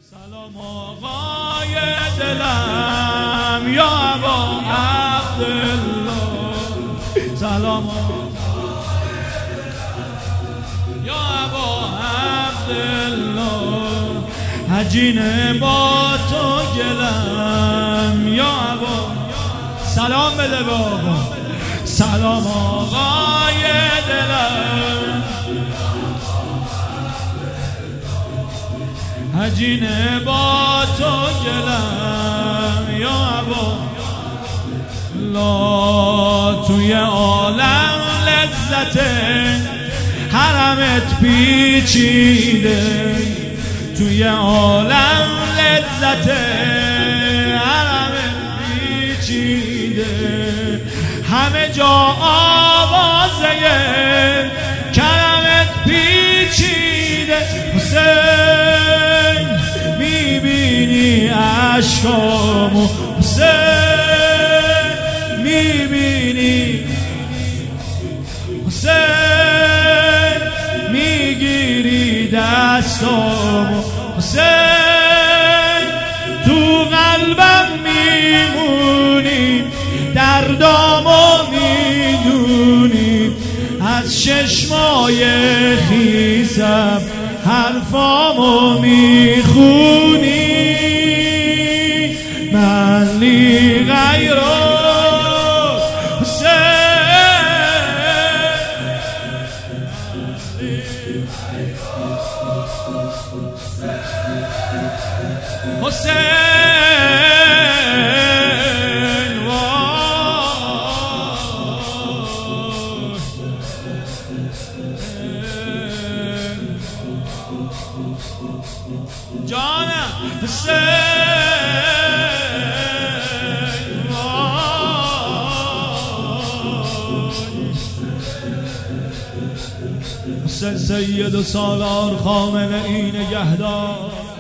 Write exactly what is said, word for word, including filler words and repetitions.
سلام آقای دلم یا ابا عبدالله، سلام آقای دلم یا ابا عبدالله، عجینه با تو گلم یا ابا. سلام بده به آقا. سلام آقای دلم عجینه با تو گلم یا ابا. لا توی عالم لذت حرمت پیچیده، توی عالم لذت حرمت پیچیده، همه جا آوازه کرمت پیچیده. حسین میبینی عشقامو، حسین میبینی، حسین میگیری دستامو، حسین تو قلبم میمونی، دردامو میدونی، از چشمای خیسم حرفامو میخونی. من لی غیرو حسین جانم، حسین سید و سالار خامنه ای نگهدار.